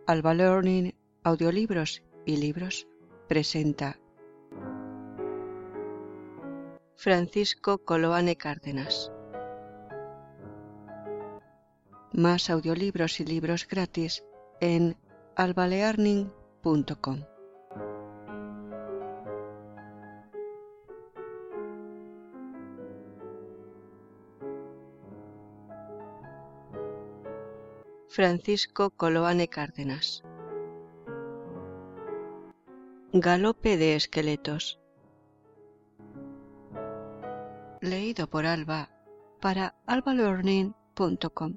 Alba Learning, audiolibros y libros, presenta Francisco Coloane Cárdenas. Más audiolibros y libros gratis en albalearning.com. Francisco Coloane Cárdenas. Galope de esqueletos. Leído por Alba para albalearning.com.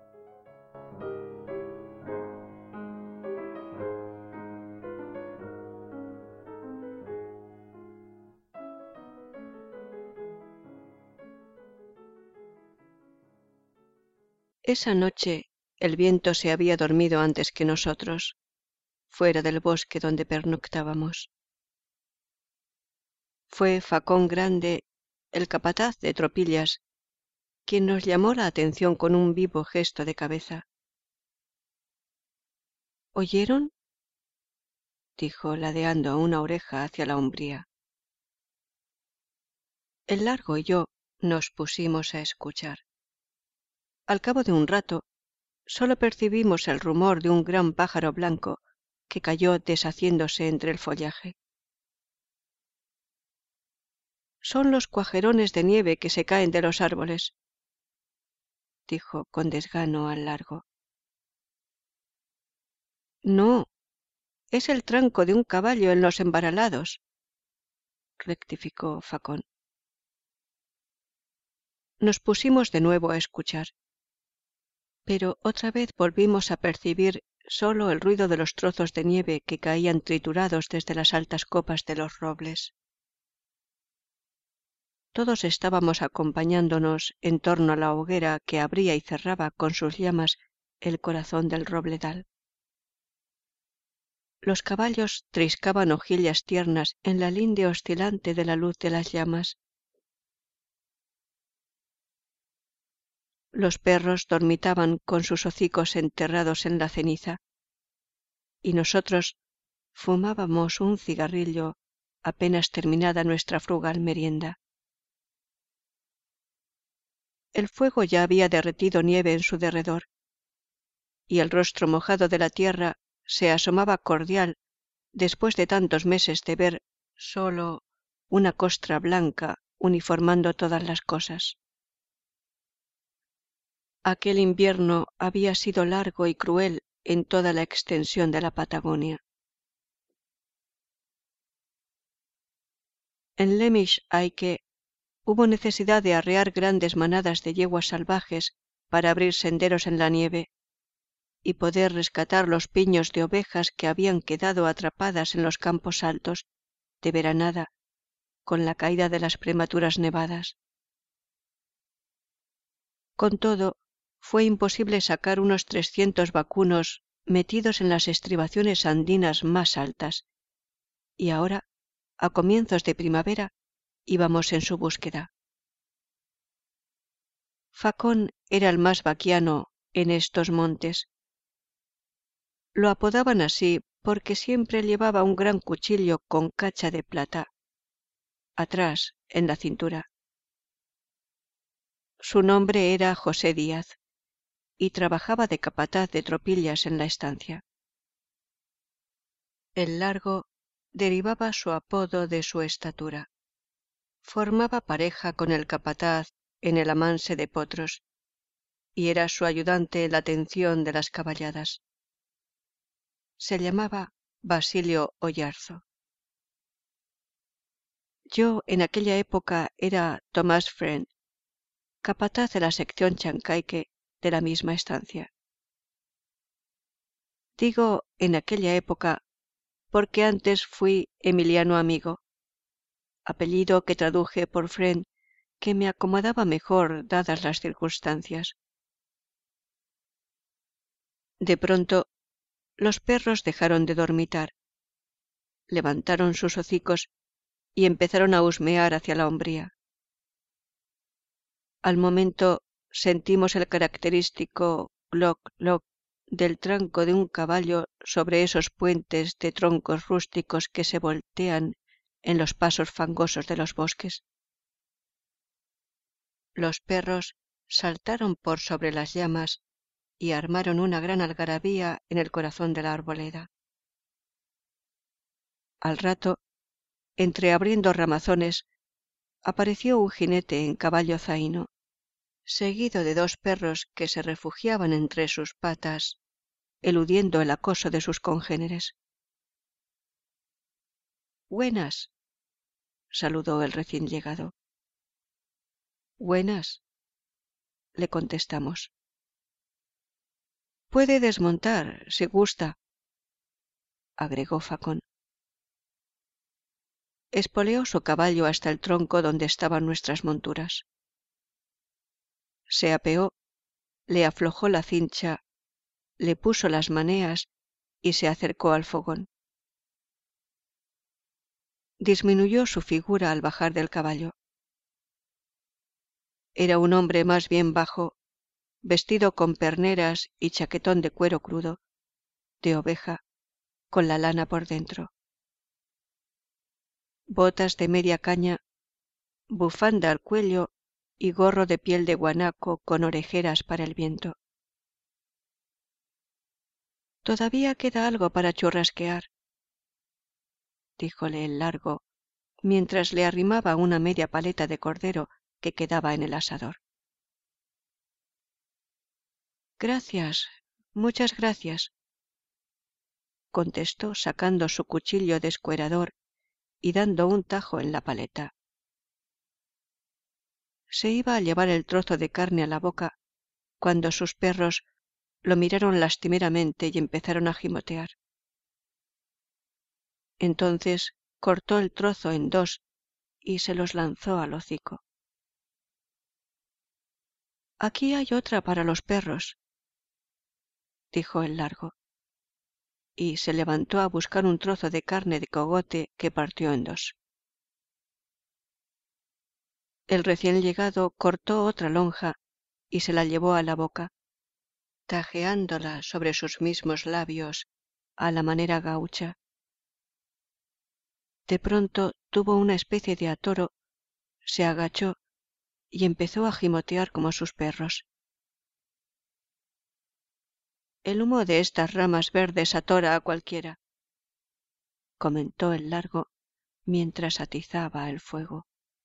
Esa noche el viento se había dormido antes que nosotros, fuera del bosque donde pernoctábamos. Fue Facón Grande, el capataz de tropillas, quien nos llamó la atención con un vivo gesto de cabeza. ¿Oyeron?, dijo, ladeando una oreja hacia la umbría. El Largo y yo nos pusimos a escuchar. Al cabo de un rato, solo percibimos el rumor de un gran pájaro blanco que cayó deshaciéndose entre el follaje. Son los cuajerones de nieve que se caen de los árboles, dijo con desgano al Largo. No, es el tranco de un caballo en los embaralados, rectificó Facón. Nos pusimos de nuevo a escuchar, pero otra vez volvimos a percibir solo el ruido de los trozos de nieve que caían triturados desde las altas copas de los robles. Todos estábamos acompañándonos en torno a la hoguera que abría y cerraba con sus llamas el corazón del robledal. Los caballos triscaban hojillas tiernas en la linde oscilante de la luz de las llamas. Los perros dormitaban con sus hocicos enterrados en la ceniza, y nosotros fumábamos un cigarrillo apenas terminada nuestra frugal merienda. El fuego ya había derretido nieve en su derredor, y el rostro mojado de la tierra se asomaba cordial después de tantos meses de ver solo una costra blanca uniformando todas las cosas. Aquel invierno había sido largo y cruel en toda la extensión de la Patagonia. En Lemmisch-Eike hubo necesidad de arrear grandes manadas de yeguas salvajes para abrir senderos en la nieve y poder rescatar los piños de ovejas que habían quedado atrapadas en los campos altos de veranada con la caída de las prematuras nevadas. Con todo, fue imposible sacar unos 300 vacunos metidos en las estribaciones andinas más altas, y ahora, a comienzos de primavera, íbamos en su búsqueda. Facón era el más vaquiano en estos montes. Lo apodaban así porque siempre llevaba un gran cuchillo con cacha de plata, atrás, en la cintura. Su nombre era José Díaz, y trabajaba de capataz de tropillas en la estancia. El Largo derivaba su apodo de su estatura. Formaba pareja con el capataz en el amanse de potros, y era su ayudante en la atención de las caballadas. Se llamaba Basilio Oyarzo. Yo en aquella época era Tomás Friend, capataz de la sección Chancaique de la misma estancia. Digo en aquella época porque antes fui Emiliano Amigo, apellido que traduje por Friend, que me acomodaba mejor dadas las circunstancias. De pronto, los perros dejaron de dormitar, levantaron sus hocicos y empezaron a husmear hacia la umbría. Al momento sentimos el característico gloc, gloc del tranco de un caballo sobre esos puentes de troncos rústicos que se voltean en los pasos fangosos de los bosques. Los perros saltaron por sobre las llamas y armaron una gran algarabía en el corazón de la arboleda. Al rato, entreabriendo ramazones, apareció un jinete en caballo zaino, seguido de dos perros que se refugiaban entre sus patas, eludiendo el acoso de sus congéneres. «Buenas», saludó el recién llegado. «Buenas», le contestamos. «Puede desmontar, si gusta», agregó Facón. Espoleó su caballo hasta el tronco donde estaban nuestras monturas. Se apeó, le aflojó la cincha, le puso las maneas y se acercó al fogón. Disminuyó su figura al bajar del caballo. Era un hombre más bien bajo, vestido con perneras y chaquetón de cuero crudo, de oveja, con la lana por dentro. Botas de media caña, bufanda al cuello y gorro de piel de guanaco con orejeras para el viento. «Todavía queda algo para churrasquear», díjole el Largo, mientras le arrimaba una media paleta de cordero que quedaba en el asador. «Gracias, muchas gracias», contestó sacando su cuchillo descuerador y dando un tajo en la paleta. Se iba a llevar el trozo de carne a la boca cuando sus perros lo miraron lastimeramente y empezaron a gimotear. Entonces cortó el trozo en dos y se los lanzó al hocico. «Aquí hay otra para los perros», dijo el Largo, y se levantó a buscar un trozo de carne de cogote que partió en dos. El recién llegado cortó otra lonja y se la llevó a la boca, tajeándola sobre sus mismos labios a la manera gaucha. De pronto tuvo una especie de atoro, se agachó y empezó a gimotear como sus perros. «El humo de estas ramas verdes atora a cualquiera», comentó el Largo mientras atizaba el fuego.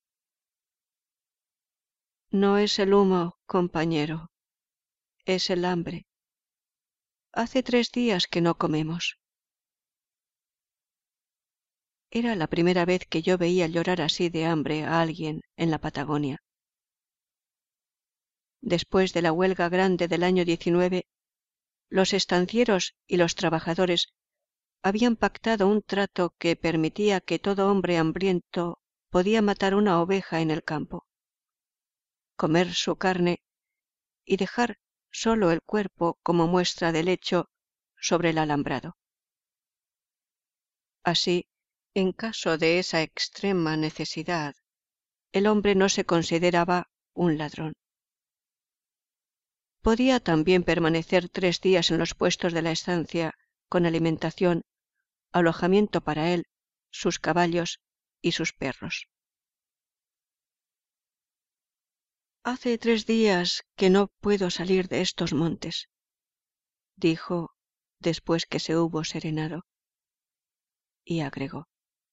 «No es el humo, compañero, es el hambre. Hace 3 días que no comemos». Era la primera vez que yo veía llorar así de hambre a alguien en la Patagonia. Después de la huelga grande del año 19, los estancieros y los trabajadores habían pactado un trato que permitía que todo hombre hambriento podía matar una oveja en el campo, comer su carne y dejar solo el cuerpo como muestra del hecho sobre el alambrado. Así, en caso de esa extrema necesidad, el hombre no se consideraba un ladrón. Podía también permanecer 3 días en los puestos de la estancia con alimentación, alojamiento para él, sus caballos y sus perros. «Hace 3 días que no puedo salir de estos montes», dijo después que se hubo serenado, y agregó: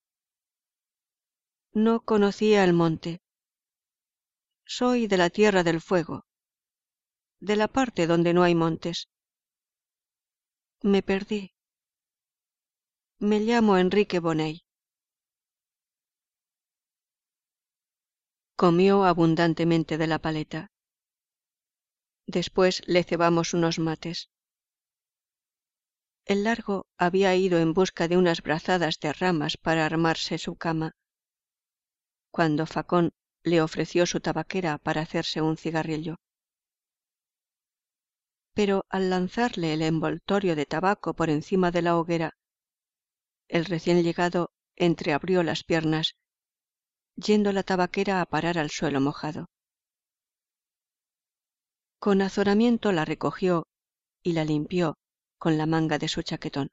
«No conocía el monte. Soy de la Tierra del Fuego, de la parte donde no hay montes. Me perdí. Me llamo Enrique Boney». Comió abundantemente de la paleta. Después le cebamos unos mates. El Largo había ido en busca de unas brazadas de ramas para armarse su cama, cuando Facón le ofreció su tabaquera para hacerse un cigarrillo. Pero al lanzarle el envoltorio de tabaco por encima de la hoguera, el recién llegado entreabrió las piernas, yendo la tabaquera a parar al suelo mojado. Con azoramiento la recogió y la limpió, con la manga de su chaquetón.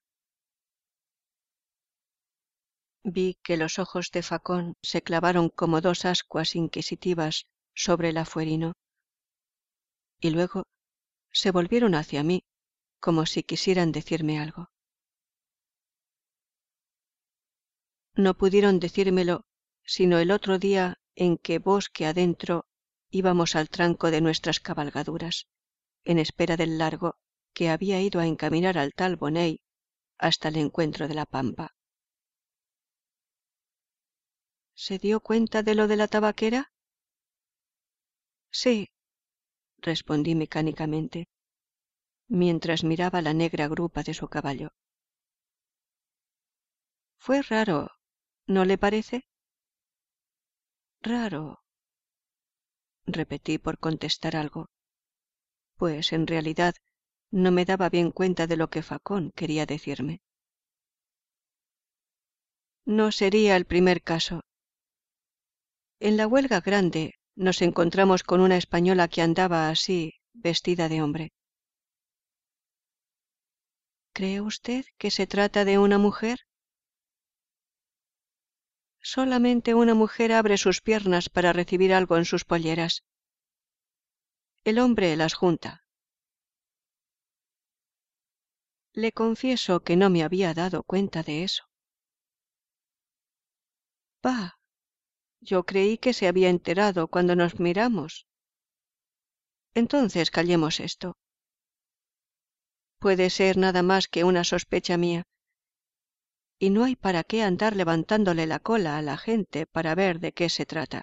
Vi que los ojos de Facón se clavaron como dos ascuas inquisitivas sobre el afuerino, y luego se volvieron hacia mí como si quisieran decirme algo. No pudieron decírmelo sino el otro día en que bosque adentro íbamos al tranco de nuestras cabalgaduras, en espera del largo que había ido a encaminar al tal Boney hasta el encuentro de la pampa. ¿Se dio cuenta de lo de la tabaquera? Sí, respondí mecánicamente, mientras miraba la negra grupa de su caballo. Fue raro, ¿no le parece? Raro, repetí por contestar algo, pues en realidad no me daba bien cuenta de lo que Facón quería decirme. No sería el primer caso. En la huelga grande nos encontramos con una española que andaba así, vestida de hombre. ¿Cree usted que se trata de una mujer? Solamente una mujer abre sus piernas para recibir algo en sus polleras. El hombre las junta. Le confieso que no me había dado cuenta de eso. Bah, yo creí que se había enterado cuando nos miramos. Entonces callemos esto. Puede ser nada más que una sospecha mía, y no hay para qué andar levantándole la cola a la gente para ver de qué se trata.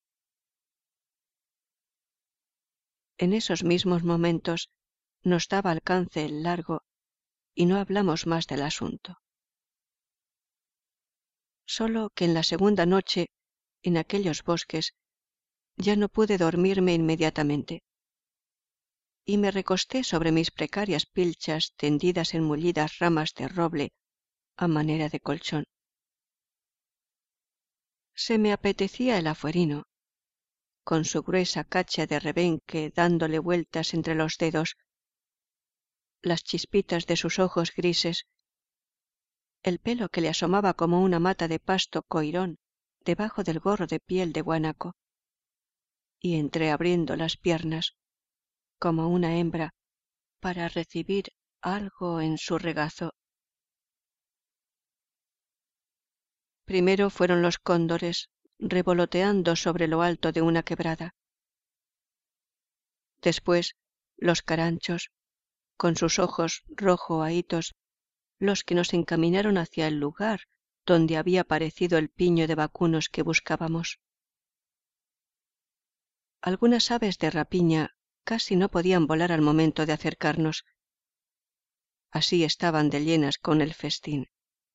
En esos mismos momentos nos daba alcance el largo y no hablamos más del asunto. Solo que en la segunda noche, en aquellos bosques, ya no pude dormirme inmediatamente, y me recosté sobre mis precarias pilchas tendidas en mullidas ramas de roble a manera de colchón. Se me apetecía el afuerino, con su gruesa cacha de rebenque dándole vueltas entre los dedos, las chispitas de sus ojos grises, el pelo que le asomaba como una mata de pasto coirón debajo del gorro de piel de guanaco, y entreabriendo las piernas, como una hembra, para recibir algo en su regazo. Primero fueron los cóndores revoloteando sobre lo alto de una quebrada. Después los caranchos, con sus ojos rojo ahitos, los que nos encaminaron hacia el lugar donde había aparecido el piño de vacunos que buscábamos. Algunas aves de rapiña casi no podían volar al momento de acercarnos. Así estaban de llenas con el festín.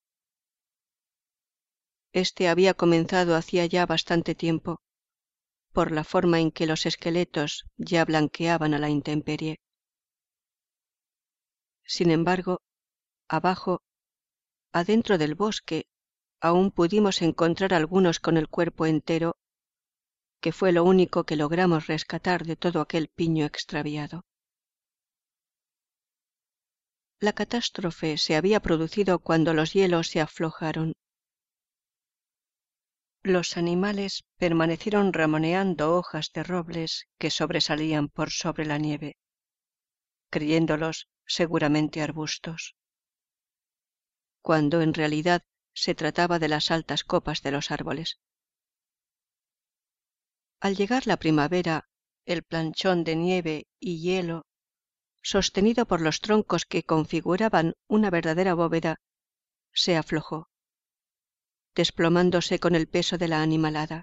Este había comenzado hacía ya bastante tiempo, por la forma en que los esqueletos ya blanqueaban a la intemperie. Sin embargo, abajo, adentro del bosque, aún pudimos encontrar algunos con el cuerpo entero, que fue lo único que logramos rescatar de todo aquel piño extraviado. La catástrofe se había producido cuando los hielos se aflojaron. Los animales permanecieron ramoneando hojas de robles que sobresalían por sobre la nieve, creyéndolos seguramente arbustos, cuando en realidad se trataba de las altas copas de los árboles. Al llegar la primavera, el planchón de nieve y hielo, sostenido por los troncos que configuraban una verdadera bóveda, se aflojó, desplomándose con el peso de la animalada.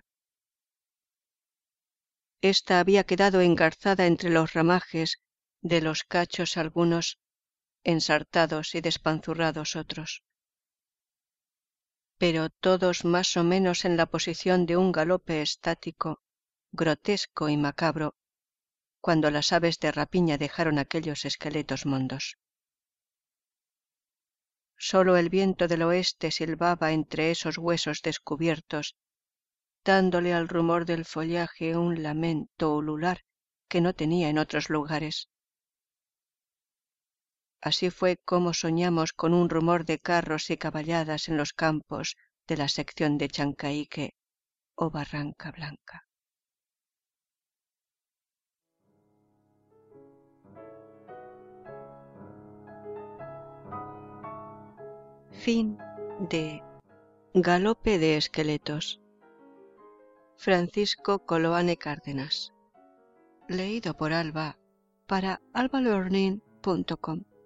Esta había quedado engarzada entre los ramajes de los cachos algunos, ensartados y despanzurrados otros, pero todos más o menos en la posición de un galope estático, grotesco y macabro, cuando las aves de rapiña dejaron aquellos esqueletos mondos. Solo el viento del oeste silbaba entre esos huesos descubiertos, dándole al rumor del follaje un lamento ulular que no tenía en otros lugares. Así fue como soñamos con un rumor de carros y caballadas en los campos de la sección de Chancaique o Barranca Blanca. Fin de Galope de esqueletos. Francisco Coloane Cárdenas. Leído por Alba para albalearning.com.